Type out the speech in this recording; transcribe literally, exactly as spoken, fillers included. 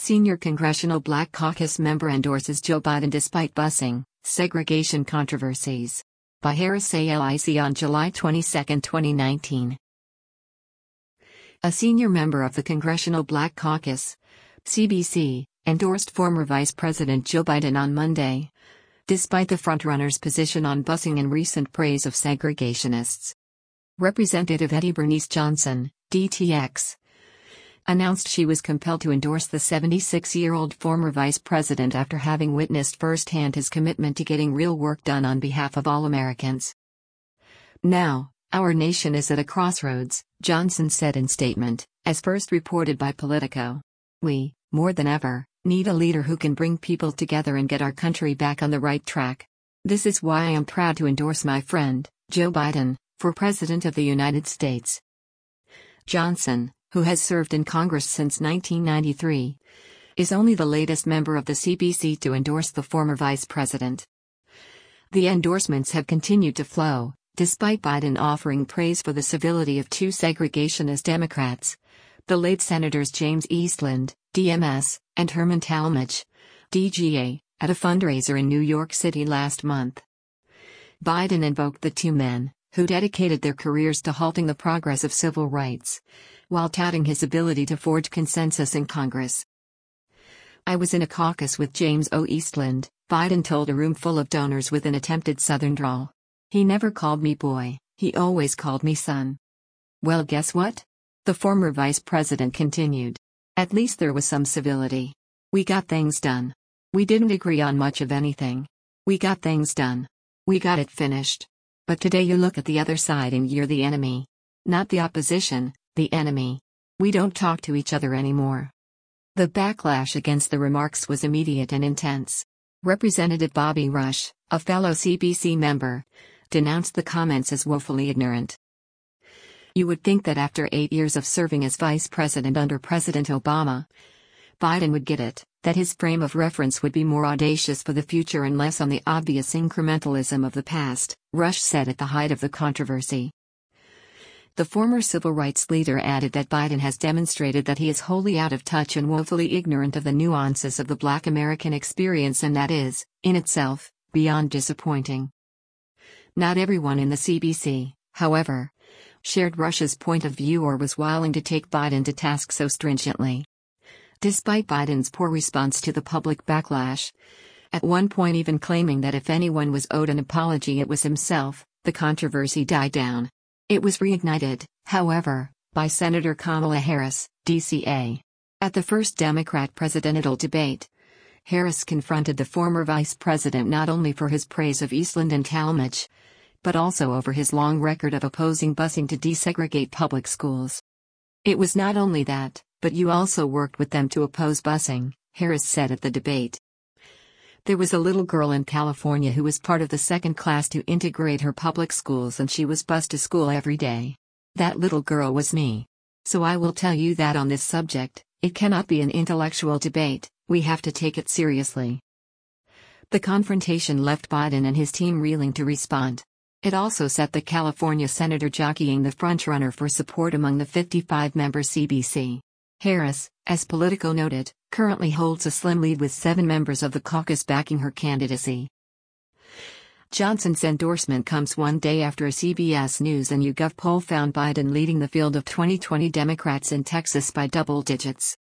Senior Congressional Black Caucus member endorses Joe Biden despite busing, segregation controversies. By Harris Alic on July twenty-second, twenty nineteen. A senior member of the Congressional Black Caucus, C B C, endorsed former Vice President Joe Biden on Monday, despite the frontrunner's position on busing and recent praise of segregationists. Representative Eddie Bernice Johnson, D T X, announced she was compelled to endorse the seventy-six-year-old former vice president after having witnessed firsthand his commitment to getting real work done on behalf of all Americans. "Now, our nation is at a crossroads," Johnson said in statement, as first reported by Politico. "We, more than ever, need a leader who can bring people together and get our country back on the right track. This is why I am proud to endorse my friend, Joe Biden, for President of the United States." Johnson, who has served in Congress since nineteen ninety-three, is only the latest member of the C B C to endorse the former vice president. The endorsements have continued to flow, despite Biden offering praise for the civility of two segregationist Democrats, the late Senators James Eastland, D M S, and Herman Talmadge, D G A, at a fundraiser in New York City last month. Biden invoked the two men, who dedicated their careers to halting the progress of civil rights, while touting his ability to forge consensus in Congress. "I was in a caucus with James O. Eastland," Biden told a room full of donors with an attempted Southern drawl. "He never called me boy, he always called me son." "Well, guess what?" the former vice president continued. "At least there was some civility. We got things done. We didn't agree on much of anything. We got things done. We got it finished. But today you look at the other side and you're the enemy. Not the opposition, the enemy. We don't talk to each other anymore." The backlash against the remarks was immediate and intense. Representative Bobby Rush, a fellow C B C member, denounced the comments as woefully ignorant. "You would think that after eight years of serving as vice president under President Obama, Biden would get it, that his frame of reference would be more audacious for the future and less on the obvious incrementalism of the past," Rush said at the height of the controversy. The former civil rights leader added that Biden has demonstrated that he is wholly out of touch and woefully ignorant of the nuances of the Black American experience, and that is, in itself, beyond disappointing. Not everyone in the C B C, however, shared Rush's point of view or was willing to take Biden to task so stringently. Despite Biden's poor response to the public backlash, at one point even claiming that if anyone was owed an apology it was himself, the controversy died down. It was reignited, however, by Senator Kamala Harris, D C A. At the first Democrat presidential debate, Harris confronted the former vice president not only for his praise of Eastland and Talmadge, but also over his long record of opposing busing to desegregate public schools. "It was not only that, but you also worked with them to oppose busing," Harris said at the debate. "There was a little girl in California who was part of the second class to integrate her public schools and she was bused to school every day. That little girl was me. So I will tell you that on this subject, it cannot be an intellectual debate, we have to take it seriously." The confrontation left Biden and his team reeling to respond. It also set the California senator jockeying the frontrunner for support among the fifty-five member C B C. Harris, as Politico noted, currently holds a slim lead with seven members of the caucus backing her candidacy. Johnson's endorsement comes one day after a C B S News and YouGov poll found Biden leading the field of twenty twenty Democrats in Texas by double digits.